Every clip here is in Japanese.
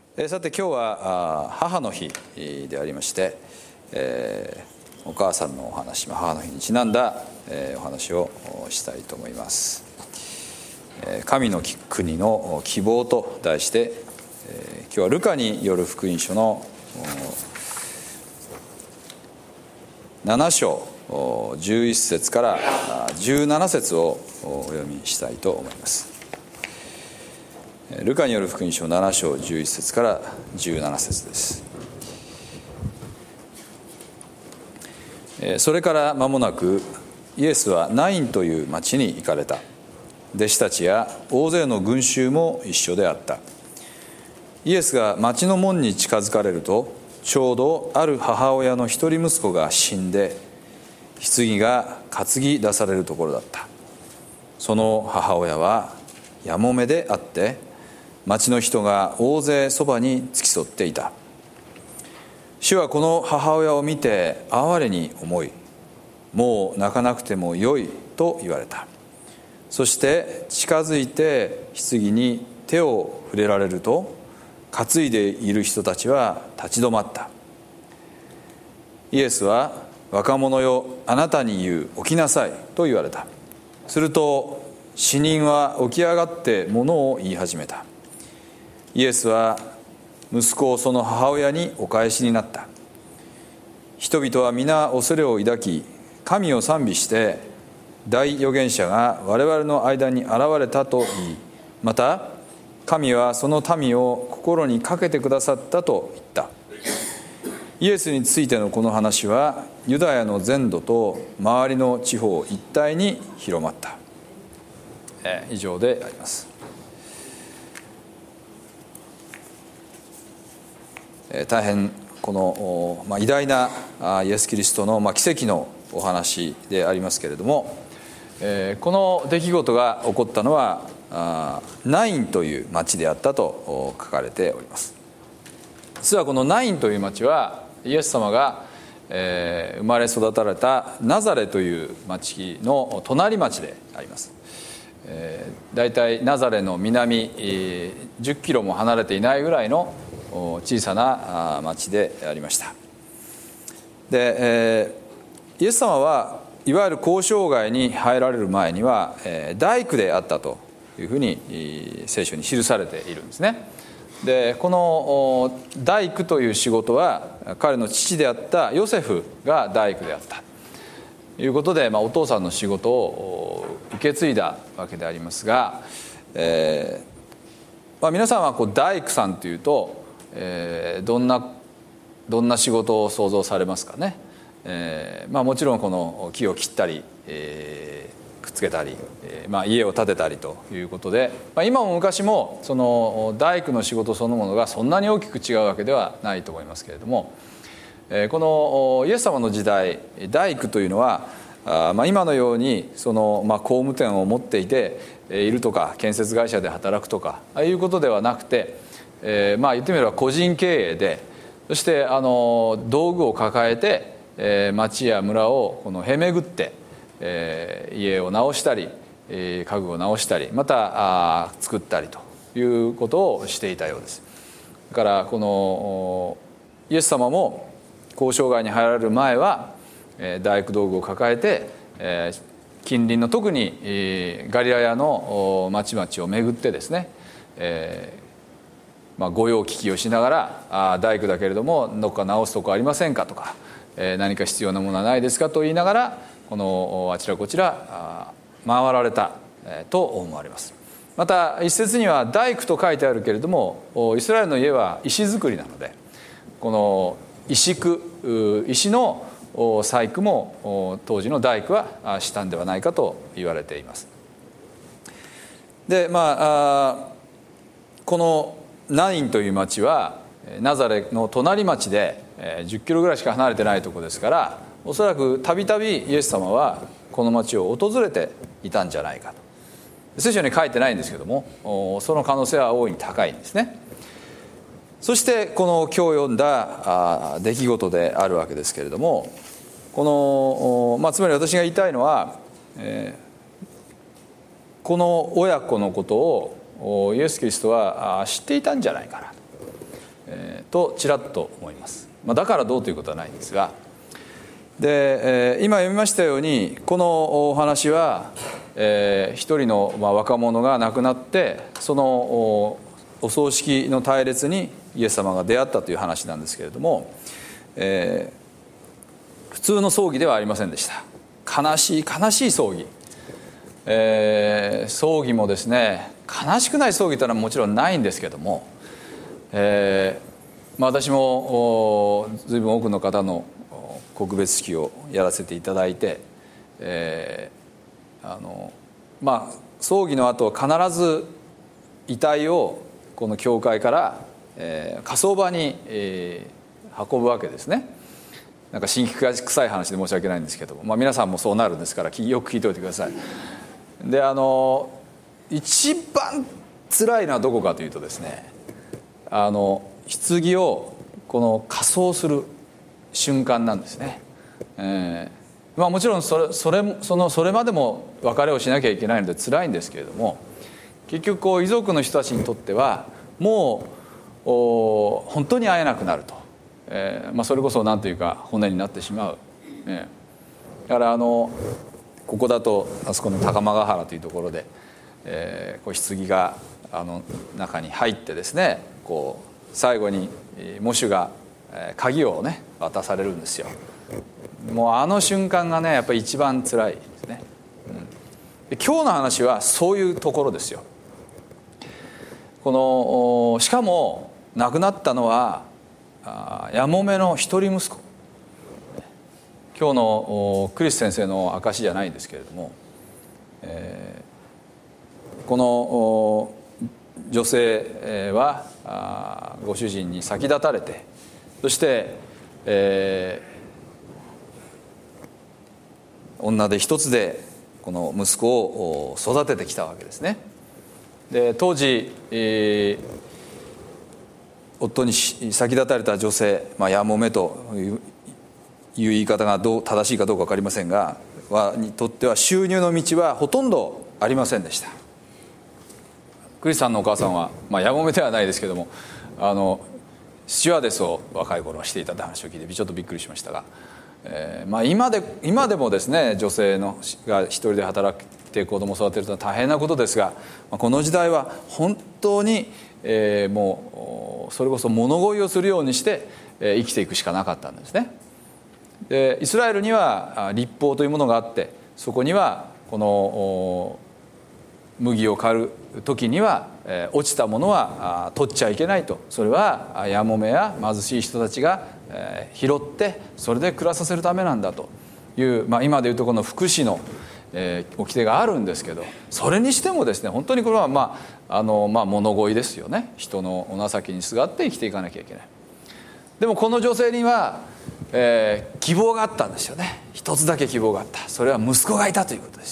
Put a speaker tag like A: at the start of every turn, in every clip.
A: さて今日は母の日でありまして、お母さんのお話、母の日にちなんだお話をしたいと思います。神の国の希望と題して、今日はルカによる福音書の7章11節から17節をお読みしたいと思います。ルカによる福音書7章11節から17節です。それから間もなくイエスはナインという町に行かれた。弟子たちや大勢の群衆も一緒であった。イエスが町の門に近づかれると、ちょうどある母親の一人息子が死んで、棺が担ぎ出されるところだった。その母親はやもめであって、町の人が大勢そばに付き添っていた。主はこの母親を見て哀れに思い、もう泣かなくてもよいと言われた。そして近づいて棺に手を触れられると、担いでいる人たちは立ち止まった。イエスは、若者よ、あなたに言う、起きなさいと言われた。すると死人は起き上がってものを言い始めた。イエスは息子をその母親にお返しになった。人々は皆恐れを抱き、神を賛美して、大預言者が我々の間に現れたと言い、また神はその民を心にかけてくださったと言った。イエスについてのこの話はユダヤの全土と周りの地方一帯に広まった。以上であります。大変この、偉大なイエス・キリストの、奇跡のお話でありますけれども、この出来事が起こったのはナインという町であったと書かれております。実はこのナインという町はイエス様が、生まれ育たれたナザレという町の隣町であります。だいたいナザレの南10キロも離れていないぐらいの小さな町でありました。で、イエス様はいわゆる交渉街に入られる前には大工であったというふうに聖書に記されているんですね。で、この大工という仕事は彼の父であったヨセフが大工であったということで、お父さんの仕事を受け継いだわけでありますが、皆さんは大工さんというとどんな仕事を想像されますかね。もちろんこの木を切ったり、くっつけたり、家を建てたりということで、今も昔もその大工の仕事そのものがそんなに大きく違うわけではないと思いますけれども、このイエス様の時代、大工というのは今のようにその工務店を持っていているとか、建設会社で働くとかいうことではなくて、言ってみれば個人経営で、そして道具を抱えて町や村をへめぐって、家を直したり家具を直したり、また作ったりということをしていたようです。だからこのイエス様も交渉街に入られる前は大工道具を抱えて近隣の特にガリラヤの町々を巡ってですね、御用聞きをしながら、大工だけれどもどこか直すとこありませんかとか、何か必要なものはないですかと言いながら、このあちらこちら回られたと思われます。また一節には大工と書いてあるけれども、イスラエルの家は石造りなので、この石の細工も当時の大工はしたんではないかと言われています。で、このナインという町はナザレの隣町で10キロぐらいしか離れてないところですから、おそらくたびたびイエス様はこの町を訪れていたんじゃないかと。聖書に書いてないんですけども、その可能性は大いに高いんですね。そしてこの今日読んだ出来事であるわけですけれども、この、つまり私が言いたいのは、この親子のことをイエス・キリストは知っていたんじゃないかな。 とちらっと思います。だからどうということはないんですが、で今読みましたようにこのお話は、一人の若者が亡くなって、そのお葬式の隊列にイエス様が出会ったという話なんですけれども、普通の葬儀ではありませんでした。悲しい悲しい葬儀、葬儀もですね、悲しくない葬儀というのはもちろんないんですけども、私も随分多くの方の告別式をやらせていただいて、葬儀の後必ず遺体をこの教会から、火葬場に、運ぶわけですね。なんか辛気臭い話で申し訳ないんですけども、皆さんもそうなるんですからよく聞いておいてください。で一番辛いのはどこかというとですね、棺をこの火葬する瞬間なんですね。もちろんそれまでも別れをしなきゃいけないので辛いんですけれども、結局遺族の人たちにとってはもう本当に会えなくなると、それこそ何というか骨になってしまう。だからここだとあそこの高間ヶ原というところで、棺が中に入ってですね、最後に喪主が鍵をね渡されるんですよ。もうあの瞬間がねやっぱり一番辛いですね。今日の話はそういうところですよ。しかも亡くなったのはやもめの一人息子。今日のクリス先生の証じゃないんですけれども、この女性はご主人に先立たれて、そして、女手一つでこの息子を育ててきたわけですね。で当時、夫に先立たれた女性、やもめという言い方が正しいかどうか分かりませんがにとっては収入の道はほとんどありませんでした。クリスさんのお母さんは、やもめではないですけどもスチュワーデスを若い頃はしていたって話を聞いてちょっとびっくりしましたが、今でもですね、女性が一人で働いて子供を育てるというのは大変なことですが、この時代は本当に、もうそれこそ物乞いをするようにして生きていくしかなかったんですね。でイスラエルには律法というものがあって、そこにはこの麦を刈る時には落ちたものは取っちゃいけないと、それはやもめや貧しい人たちが拾ってそれで暮らさせるためなんだという、今でいうとこの福祉の掟があるんですけど、それにしてもですね、本当にこれは物乞いですよね。人のお情けにすがって生きていかなきゃいけない。でもこの女性には、希望があったんですよね。一つだけ希望があった。それは息子がいたということです。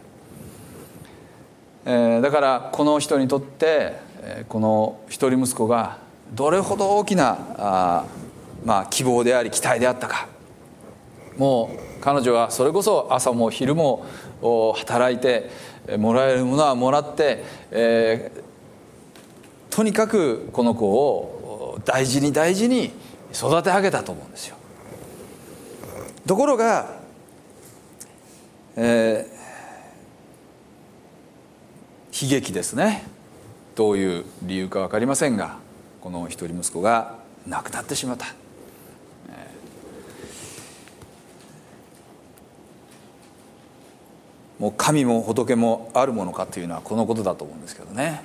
A: だからこの人にとって、この一人息子がどれほど大きな希望であり期待であったか。もう彼女はそれこそ朝も昼も働いてもらえるものはもらって、とにかくこの子を大事に大事に育て上げたと思うんですよ。ところが、悲劇ですね。どういう理由か分かりませんが、この一人息子が亡くなってしまった。もう神も仏もあるものかというのはこのことだと思うんですけどね。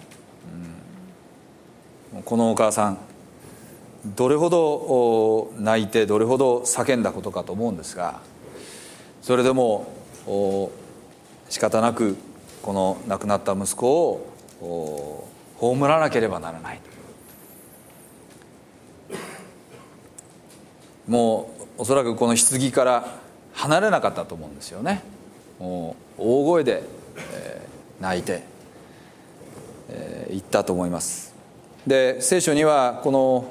A: このお母さんどれほど泣いてどれほど叫んだことかと思うんですが、それでも仕方なくこの亡くなった息子を葬らなければならない。もうおそらくこの棺から離れなかったと思うんですよね。もう大声で泣いて言ったと思います。で聖書にはこの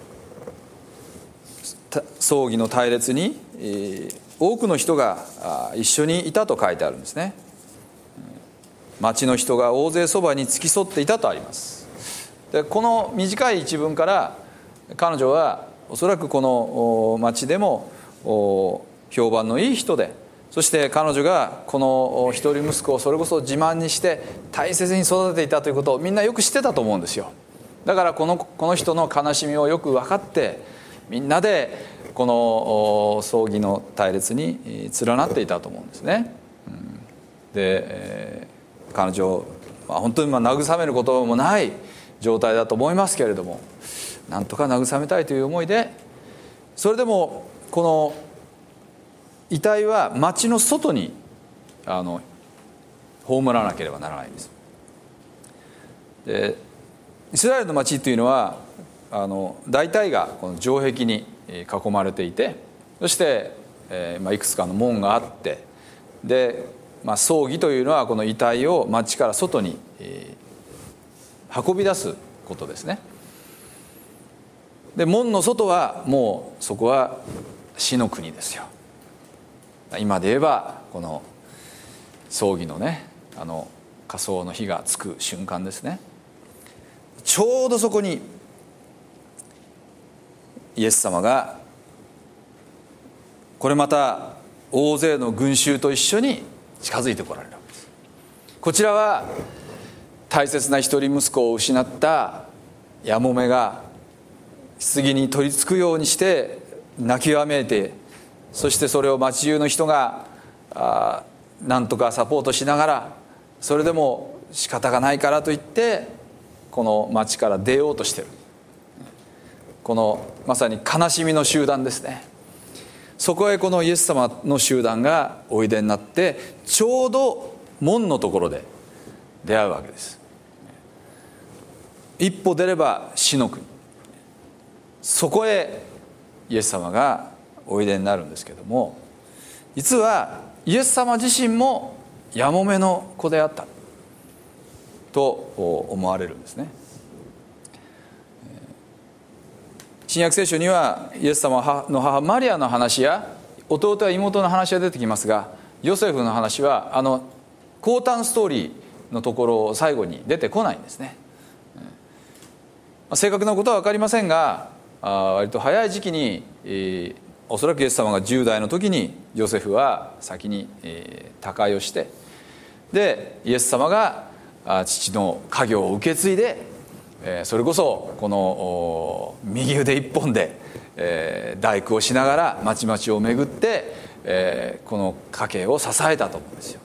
A: 葬儀の隊列に多くの人が一緒にいたと書いてあるんですね。町の人が大勢そばに付き添っていたとあります。でこの短い一文から彼女はおそらくこの町でも評判のいい人で、そして彼女がこの一人息子をそれこそ自慢にして大切に育てていたということをみんなよく知ってたと思うんですよ。だからこの人の悲しみをよく分かって、みんなでこの葬儀の隊列に連なっていたと思うんですね。で、彼女、本当に慰めることもない状態だと思いますけれども、なんとか慰めたいという思いで、それでもこの遺体は町の外に葬らなければならないんです。で、イスラエルの町というのは大体がこの城壁に囲まれていて、そして、いくつかの門があって、で、葬儀というのはこの遺体を町から外に、運び出すことですね。で、門の外はもうそこは死の国ですよ。今で言えばこの葬儀のね、火葬の日がつく瞬間ですね。ちょうどそこにイエス様がこれまた大勢の群衆と一緒に近づいてこられるわけです。こちらは大切な一人息子を失ったやもめが棺に取り付くようにして泣きわめいて、そしてそれを町中の人がなんとかサポートしながら、それでも仕方がないからといってこの町から出ようとしている、このまさに悲しみの集団ですね。そこへこのイエス様の集団がおいでになって、ちょうど門のところで出会うわけです。一歩出れば死の国、そこへイエス様がおいでになるんですけども、実はイエス様自身もやもめの子であったと思われるんですね。新約聖書にはイエス様の母マリアの話や弟や妹の話が出てきますが、ヨセフの話は降誕ストーリーのところ最後に出てこないんですね。正確なことは分かりませんが、割と早い時期におそらくイエス様が10代の時にヨセフは先に他界をして、でイエス様が父の家業を受け継いで、それこそこの右腕一本で大工をしながら町々を巡ってこの家計を支えたと思うんですよ。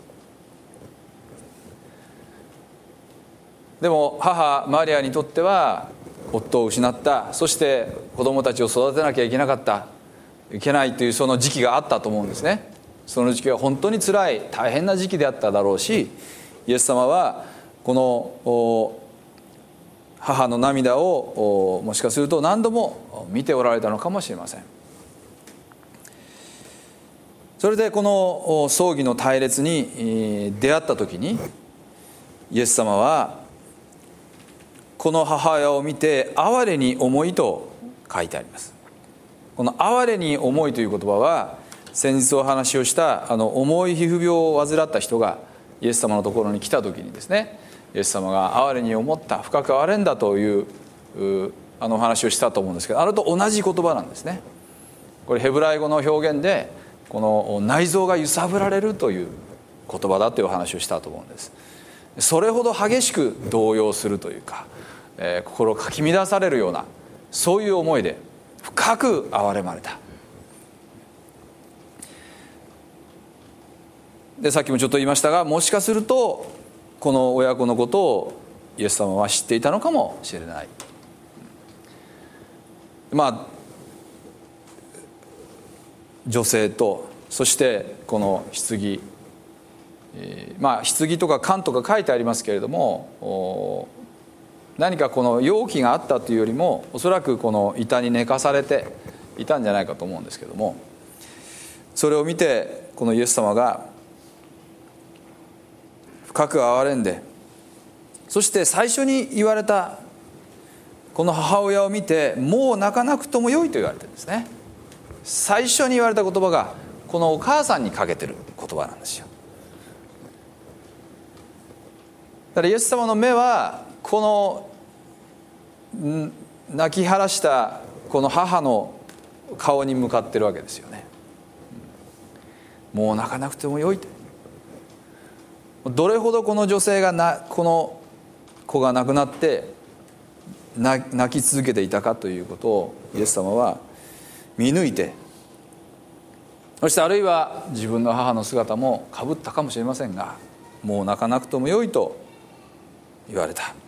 A: でも母マリアにとっては夫を失った、そして子供たちを育てなきゃいけないというその時期があったと思うんですね。その時期は本当につらい大変な時期であっただろうし、イエス様はこの母の涙をもしかすると何度も見ておられたのかもしれません。それでこの葬儀の隊列に出会った時にイエス様はこの母親を見て哀れに思いと書いてあります。この哀れに思いという言葉は、先日お話をした重い皮膚病を患った人がイエス様のところに来た時にですね、イエス様が哀れに思った、深く哀れんだというお話をしたと思うんですけど、あれと同じ言葉なんですね。これヘブライ語の表現で、この内臓が揺さぶられるという言葉だというお話をしたと思うんです。それほど激しく動揺するというか、心をかき乱されるような、そういう思いで深く憐れまれた。で、さっきもちょっと言いましたが、もしかするとこの親子のことをイエス様は知っていたのかもしれない。女性と、そしてこの棺、棺とか棺とか書いてありますけれども、何かこの容器があったというよりも、おそらくこの板に寝かされていたんじゃないかと思うんですけども、それを見てこのイエス様が深く憐れんで、そして最初に言われたこの母親を見て、もう泣かなくともよいと言われてるんですね。最初に言われた言葉がこのお母さんにかけてる言葉なんですよ。だからイエス様の目はこの泣き晴らしたこの母の顔に向かってるわけですよね。もう泣かなくてもよいと。どれほどこの女性がこの子が亡くなって泣き続けていたかということをイエス様は見抜いて、そしてあるいは自分の母の姿もかぶったかもしれませんが、もう泣かなくてもよいと言われた。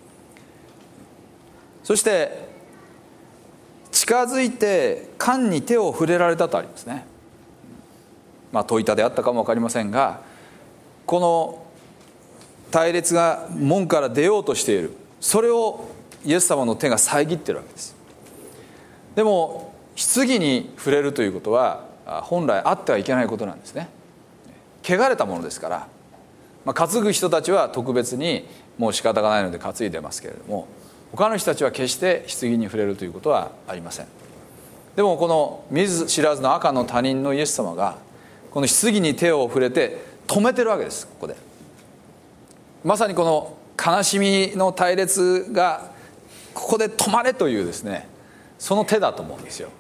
A: そして近づいて缶に手を触れられたとありますね。戸板であったかも分かりませんが、この隊列が門から出ようとしている、それをイエス様の手が遮っているわけです。でも棺に触れるということは本来あってはいけないことなんですね。汚れたものですから、担ぐ人たちは特別にもう仕方がないので担いでますけれども、他の人たちは決して棺に触れるということはありません。でもこの見ず知らずの赤の他人のイエス様がこの棺に手を触れて止めてるわけです。ここでまさにこの悲しみの隊列がここで止まれというですね、その手だと思うんですよ。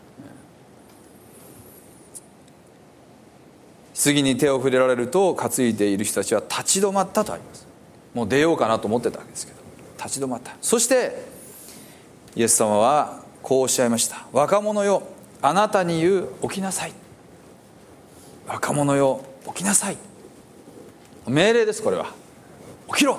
A: 棺に手を触れられると担いでいる人たちは立ち止まったとあります。もう出ようかなと思ってたわけですけど立ち止まった。そしてイエス様はこうおっしゃいました。若者よ、あなたに言う起きなさい。若者よ、起きなさい。命令です。これは起きろ。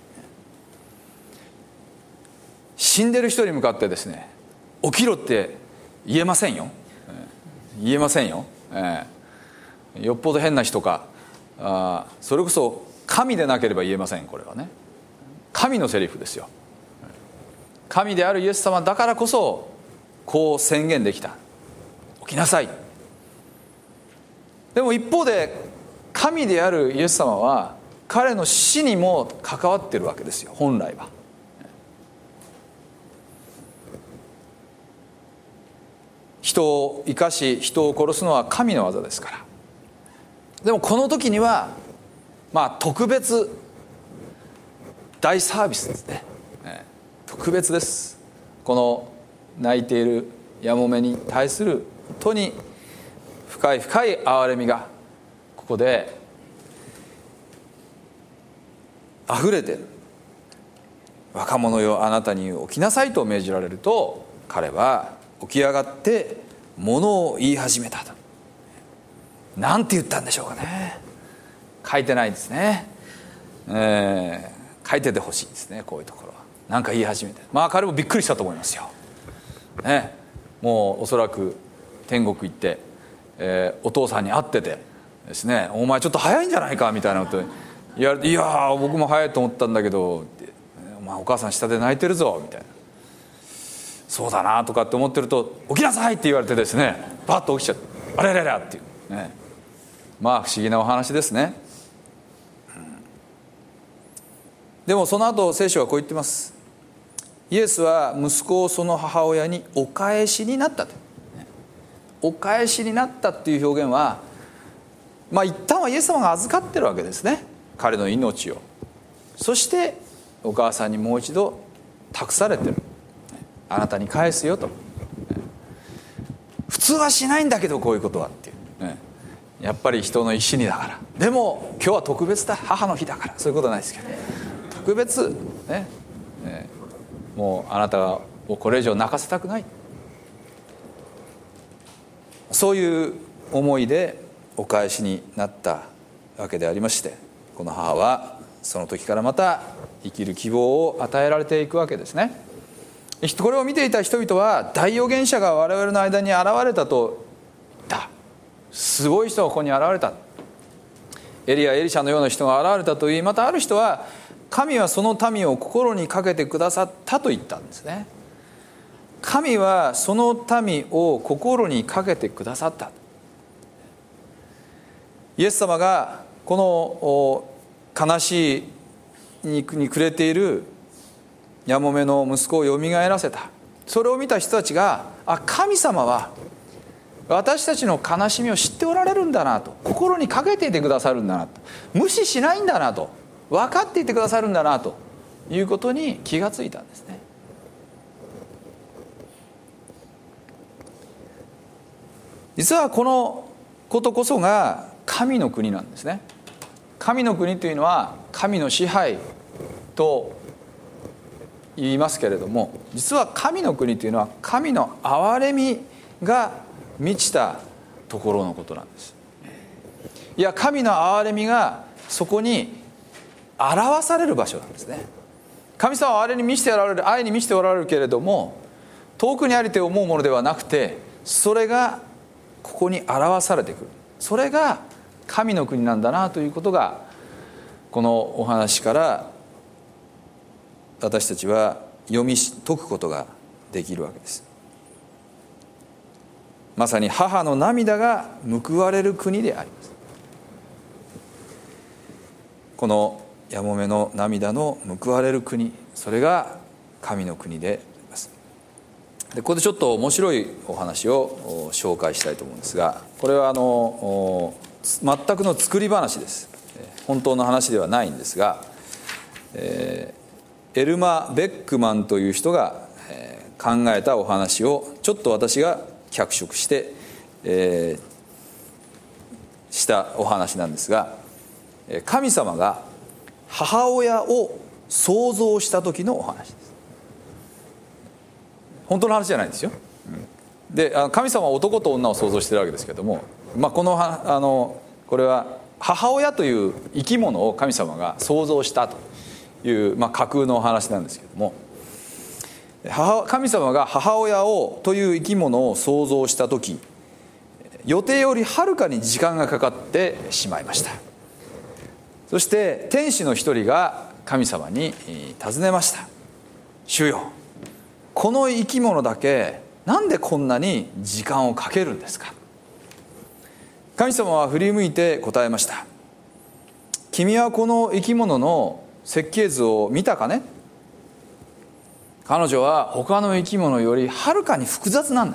A: 死んでる人に向かってですね、起きろって言えませんよ。言えませんよ。よっぽど変な人か、それこそ神でなければ言えません。これはね、神のセリフですよ。神であるイエス様だからこそこう宣言できた。起きなさい。でも一方で神であるイエス様は彼の死にも関わっているわけですよ。本来は人を生かし人を殺すのは神の技ですから。でもこの時には特別大サービスですね。特別です。この泣いているやもめに対する本当に深い深い憐れみがここで溢れている。若者よ、あなたに起きなさいと命じられると、彼は起き上がって物を言い始めたと。なんて言ったんでしょうかね。書いてないですね。書いててほしいですね。こういうところは何か言い始めて、彼もびっくりしたと思いますよ、もうおそらく天国行って、お父さんに会っててですね、お前ちょっと早いんじゃないかみたいなこと言われて、いや僕も早いと思ったんだけど、お前お母さん下で泣いてるぞみたいな、そうだなとかって思ってると、起きなさいって言われてですね、パッと起きちゃって、あれれれっていうね、不思議なお話ですね。でもその後聖書はこう言ってます。イエスは息子をその母親にお返しになったと。お返しになったっていう表現は、一旦はイエス様が預かってるわけですね、彼の命を。そしてお母さんにもう一度託されてる。あなたに返すよと。普通はしないんだけどこういうことはっていう、やっぱり人の一心にだから。でも今日は特別だ、母の日だから、そういうことはないですけど、特別ね、もうあなたをこれ以上泣かせたくない、そういう思いでお返しになったわけでありまして、この母はその時からまた生きる希望を与えられていくわけですね。これを見ていた人々は、大預言者が我々の間に現れたと言った。すごい人がここに現れた、エリアエリシャのような人が現れたと言い、またある人は神はその民を心にかけてくださったと言ったんですね。神はその民を心にかけてくださった。イエス様がこの悲しいに暮れているやもめの息子をよみがえらせた。それを見た人たちが、神様は私たちの悲しみを知っておられるんだなと、心にかけていてくださるんだなと、無視しないんだなと、分かっていてくださるんだなということに気がついたんですね。 実はこのことこそが神の国なんですね。神の国というのは神の支配と言いますけれども、実は神の国というのは神の憐れみが満ちたところのことなんです。いや、神の憐れみがそこに表される場所なんですね。神様は憐れに満ちておられる、愛に満ちておられるけれども、遠くにありて思うものではなくて、それがここに表されてくる。それが神の国なんだなということが、このお話から私たちは読み解くことができるわけです。まさに母の涙が報われる国であります。このやもめの涙の報われる国、それが神の国であります。で、ここでちょっと面白いお話を紹介したいと思うんですが、これは全くの作り話です。本当の話ではないんですが、エルマ・ベックマンという人が考えたお話をちょっと私が脚色して、したお話なんですが、神様が母親を創造した時のお話です。本当の話じゃないんですよ。で、神様は男と女を創造しているわけですけども、これは母親という生き物を神様が創造したという、架空のお話なんですけども、神様が母親をという生き物を創造した時、予定よりはるかに時間がかかってしまいました。そして天使の一人が神様に尋ねました。主よ、この生き物だけなんでこんなに時間をかけるんですか。神様は振り向いて答えました。君はこの生き物の設計図を見たかね。彼女は他の生き物よりはるかに複雑なんだ。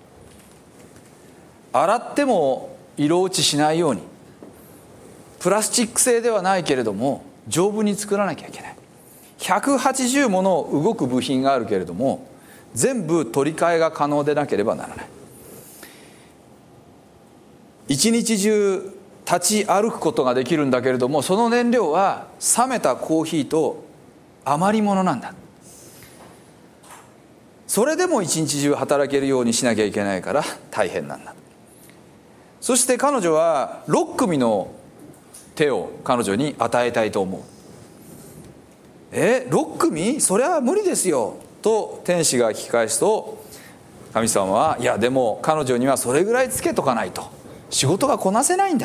A: 洗っても色落ちしないように、プラスチック製ではないけれども丈夫に作らなきゃいけない。180もの動く部品があるけれども全部取り替えが可能でなければならない。一日中立ち歩くことができるんだけれども、その燃料は冷めたコーヒーと余り物なんだ。それでも一日中働けるようにしなきゃいけないから大変なんだ。そして彼女は6組の手を彼女に与えたいと思う。6組？それは無理ですよと天使が聞き返すと、神様は、いやでも彼女にはそれぐらいつけとかないと仕事がこなせないんだ。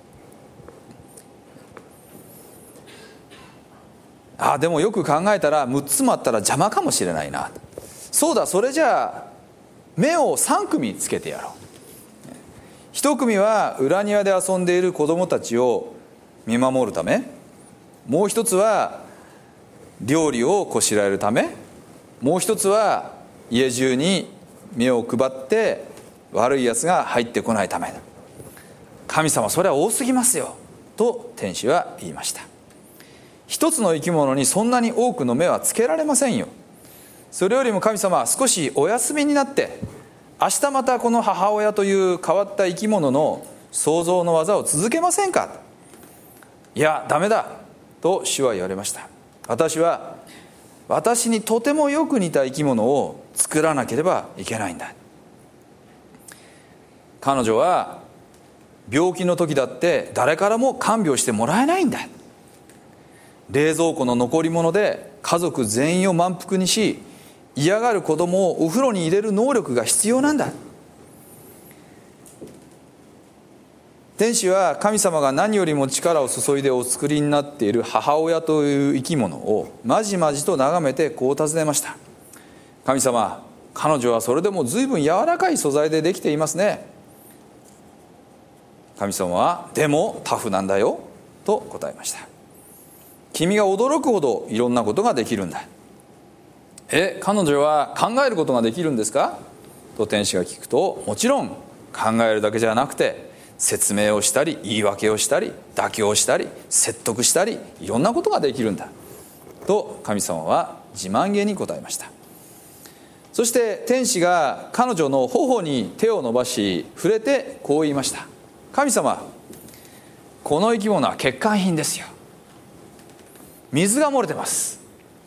A: でもよく考えたら6つもあったら邪魔かもしれないな。そうだ、それじゃあ目を3組つけてやろう。1組は裏庭で遊んでいる子供たちを見守るため、もう一つは料理をこしらえるため、もう一つは家中に目を配って悪いやつが入ってこないためだ。神様、それは多すぎますよと天使は言いました。一つの生き物にそんなに多くの目はつけられませんよ。それよりも神様は少しお休みになって、明日またこの母親という変わった生き物の創造の技を続けませんか。いや、ダメだと主は言われました。私は私にとてもよく似た生き物を作らなければいけないんだ。彼女は病気の時だって誰からも看病してもらえないんだ。冷蔵庫の残り物で家族全員を満腹にし、嫌がる子供をお風呂に入れる能力が必要なんだ。天使は神様が何よりも力を注いでお作りになっている母親という生き物をまじまじと眺めてこう尋ねました。神様、彼女はそれでも随分柔らかい素材でできていますね。神様は、でもタフなんだよと答えました。君が驚くほどいろんなことができるんだ。彼女は考えることができるんですかと天使が聞くと、もちろん考えるだけじゃなくて説明をしたり言い訳をしたり妥協したり説得したりいろんなことができるんだと神様は自慢げに答えました。そそして天使が彼女の頬に手を伸ばし触れてこう言いました。神様、この生き物は欠陥品ですよ。水が漏れてます。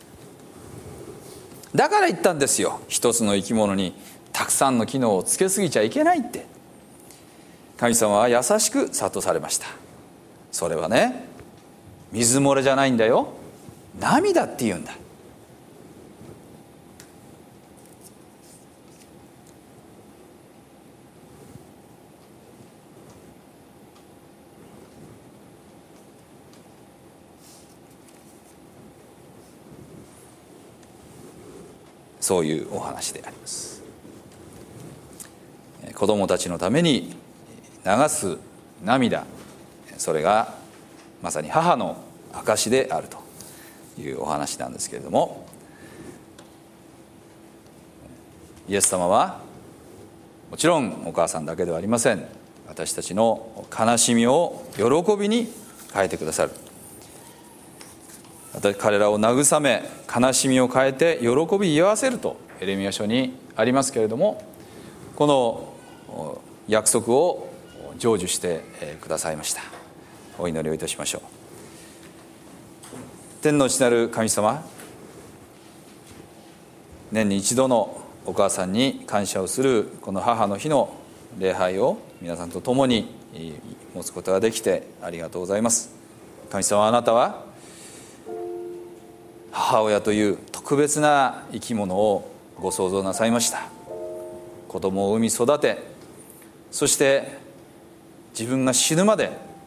A: だから言ったんですよ、一つの生き物にたくさんの機能をつけすぎちゃいけないって。神様は優しく諭されました。それはね、水漏れじゃないんだよ、涙って言うんだ。そういうお話であります。子どもたちのために流す涙、それがまさに母の証であるというお話なんですけれども、イエス様はもちろんお母さんだけではありません。私たちの悲しみを喜びに変えてくださる。彼らを慰め、悲しみを変えて喜び祝わせるとエレミヤ書にありますけれども、この約束を成就してくださいました。お祈りをいたしましょう。天の父なる神様、年に一度のお母さんに感謝をするこの母の日の礼拝を皆さんと共に持つことができてありがとうございます。神様、あなたは母親という特別な生き物をご創造なさいました。子供を産み育て、そして自分が死ぬまで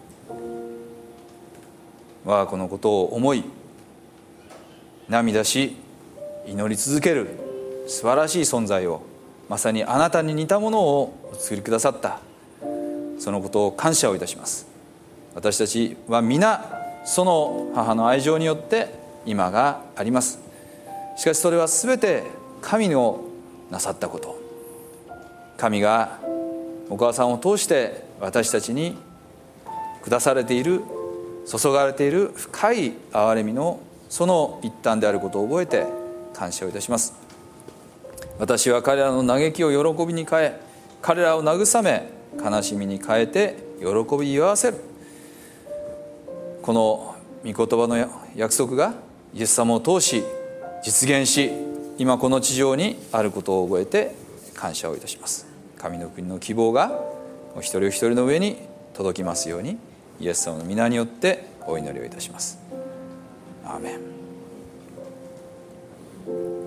A: 我が子のことを思い涙し祈り続ける素晴らしい存在を、まさにあなたに似たものをお作りくださった、そのことを感謝をいたします。私たちは皆その母の愛情によって今があります。しかしそれは全て神のなさったこと。神がお母さんを通して私たちに下されている、注がれている深い憐れみのその一端であることを覚えて感謝をいたします。私は彼らの嘆きを喜びに変え、彼らを慰め悲しみに変えて喜び祝わせる。この御言葉の約束がイエス様を通し実現し、今この地上にあることを覚えて感謝をいたします。神の国の希望がお一人お一人の上に届きますように、イエス様の皆によってお祈りをいたします。アーメン。